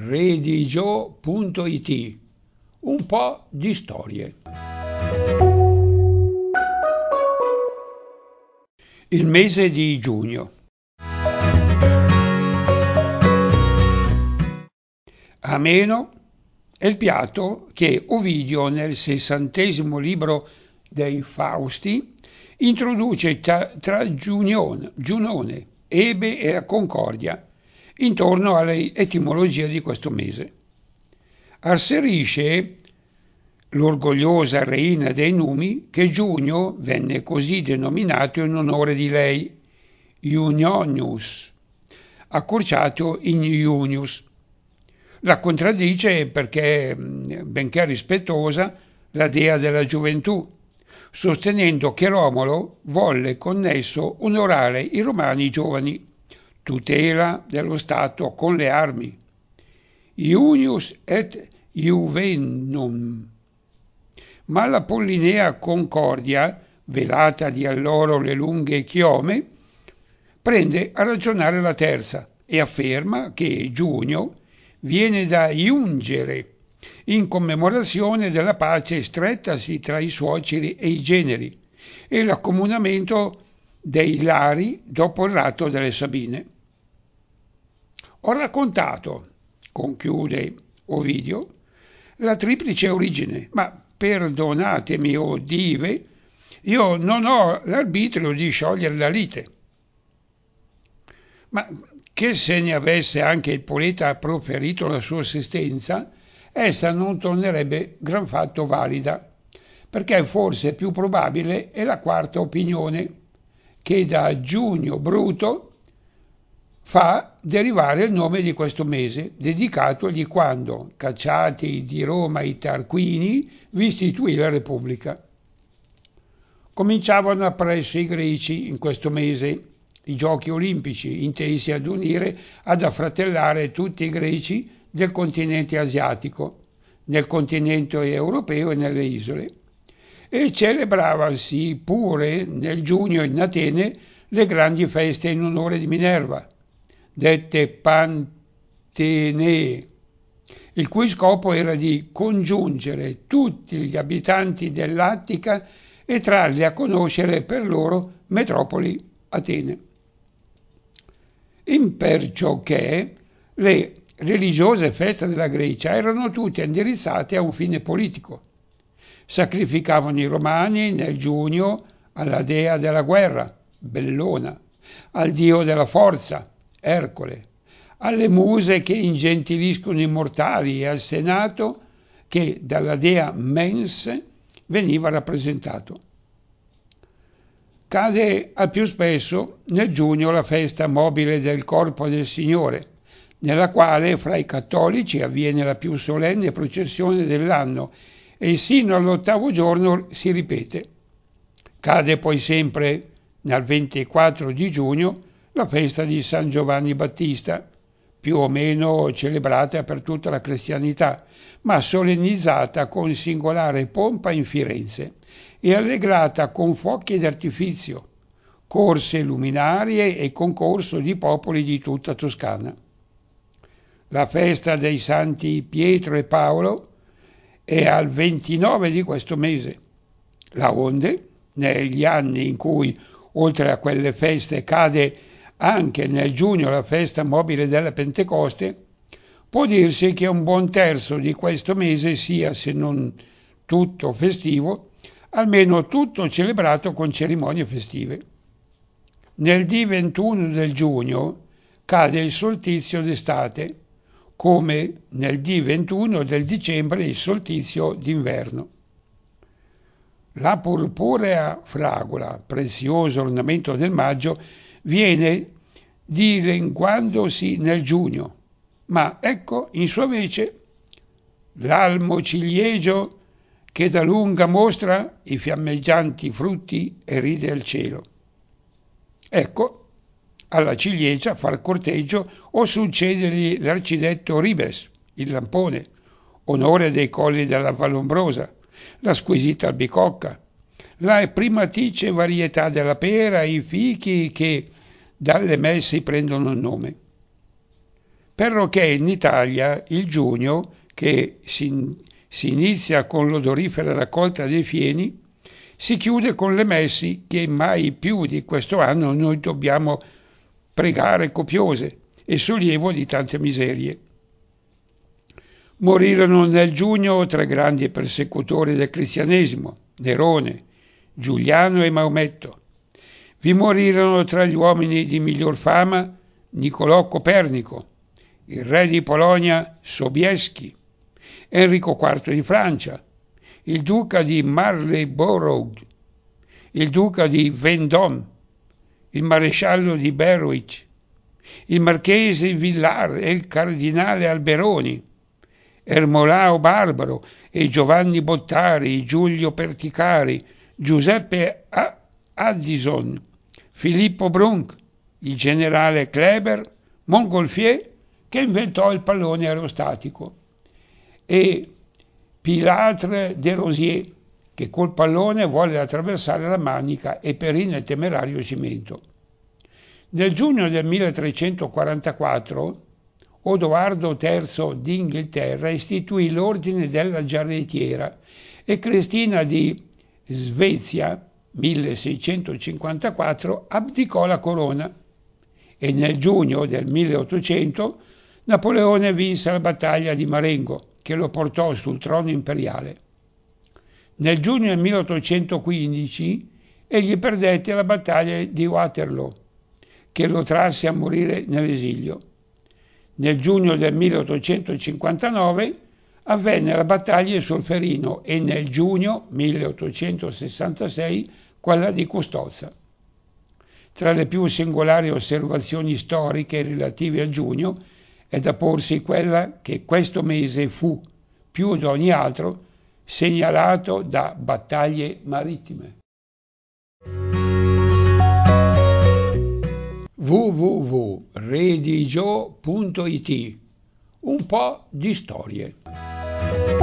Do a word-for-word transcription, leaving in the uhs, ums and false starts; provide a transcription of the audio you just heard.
redigio punto it. Un po' di storie. Il mese di giugno. Ameno è il piatto che Ovidio nel sessantesimo libro dei Fausti introduce tra, tra Giunione, Giunone, Ebe e Concordia intorno all'etimologia di questo mese. Asserisce l'orgogliosa reina dei numi che Giugno venne così denominato in onore di lei, Iunionius, accorciato in Iunius. La contraddice perché, benché rispettosa, la dea della gioventù, sostenendo che Romolo volle con esso onorare i romani giovani, tutela dello Stato con le armi. Iunius et Juvenum. Ma la Pollinea Concordia, velata di alloro le lunghe chiome, prende a ragionare la terza e afferma che giugno viene da iungere, in commemorazione della pace strettasi tra i suoceri e i generi e l'accomunamento dei Lari dopo il ratto delle Sabine. Ho raccontato, conclude Ovidio, la triplice origine, ma perdonatemi, o dive, io non ho l'arbitrio di sciogliere la lite. Ma che se ne avesse anche il poeta proferito la sua assistenza, essa non tornerebbe gran fatto valida, perché forse più probabile è la quarta opinione, che da Giugno Bruto fa derivare il nome di questo mese, dedicatogli quando, cacciati di Roma i Tarquini, vi istituì la Repubblica. Cominciavano appresso i greci in questo mese i giochi olimpici, intesi ad unire, ad affratellare tutti i greci del continente asiatico, nel continente europeo e nelle isole. E celebravasi pure nel giugno in Atene le grandi feste in onore di Minerva, dette Pantenee, il cui scopo era di congiungere tutti gli abitanti dell'Attica e trarli a conoscere per loro metropoli Atene. Imperciò che le religiose feste della Grecia erano tutte indirizzate a un fine politico. Sacrificavano i romani nel giugno alla dea della guerra, Bellona, al dio della forza, Ercole, alle muse che ingentiliscono i mortali e al senato che dalla dea Mens veniva rappresentato. Cade al più spesso nel giugno la festa mobile del Corpo del Signore, nella quale fra i cattolici avviene la più solenne processione dell'anno e sino all'ottavo giorno si ripete. Cade poi sempre nel ventiquattro di giugno la festa di San Giovanni Battista, più o meno celebrata per tutta la cristianità, ma solennizzata con singolare pompa in Firenze e allegrata con fuochi d'artifizio, corse luminarie e concorso di popoli di tutta Toscana. La festa dei santi Pietro e Paolo è al ventinove di questo mese. La onde, negli anni in cui oltre a quelle feste cade anche nel giugno la festa mobile della Pentecoste, può dirsi che un buon terzo di questo mese sia, se non tutto festivo, almeno tutto celebrato con cerimonie festive. Nel dì ventuno del giugno cade il solstizio d'estate, come nel dì ventuno del dicembre il solstizio d'inverno. La purpurea fragola, prezioso ornamento del maggio, viene dileguandosi nel giugno, ma ecco in sua vece l'almo ciliegio che da lunga mostra i fiammeggianti frutti e ride al cielo. Ecco alla ciliegia far corteggio o succedergli l'arcidetto ribes, il lampone, onore dei colli della Vallombrosa, la squisita albicocca, la primatice varietà della pera e i fichi che dalle messi prendono il nome. perché in Italia il giugno, che si, si inizia con l'odorifera raccolta dei fieni, si chiude con le messi che mai più di questo anno noi dobbiamo pregare copiose e sollievo di tante miserie. Morirono nel giugno tre grandi persecutori del cristianesimo, Nerone, Giuliano e Maometto. Vi morirono tra gli uomini di miglior fama Niccolò Copernico, il re di Polonia Sobieski, Enrico quarto di Francia, il duca di Marlborough, il duca di Vendôme, il maresciallo di Berwick, il marchese Villars e il cardinale Alberoni, Ermolao Barbaro e Giovanni Bottari, Giulio Perticari, Giuseppe Addison, Filippo Brunc, il generale Kleber, Montgolfier, che inventò il pallone aerostatico, e Pilatre de Rosier, che col pallone volle attraversare la Manica e perì nel temerario cimento. Nel giugno del milletrecentoquarantaquattro Odoardo terzo d'Inghilterra istituì l'Ordine della Giarrettiera e Cristina di Svezia, milleseicentocinquantaquattro, abdicò la corona, e nel giugno del milleottocento Napoleone vinse la battaglia di Marengo, che lo portò sul trono imperiale. Nel giugno del milleottocentoquindici egli perdette la battaglia di Waterloo, che lo trasse a morire nell'esilio. Nel giugno del milleottocentocinquantanove avvenne la battaglia di Solferino e nel giugno milleottocentosessantasei quella di Custozza. Tra le più singolari osservazioni storiche relative a giugno è da porsi quella che questo mese fu, più di ogni altro, segnalato da battaglie marittime. w w w punto redigio punto it Un po' di storie.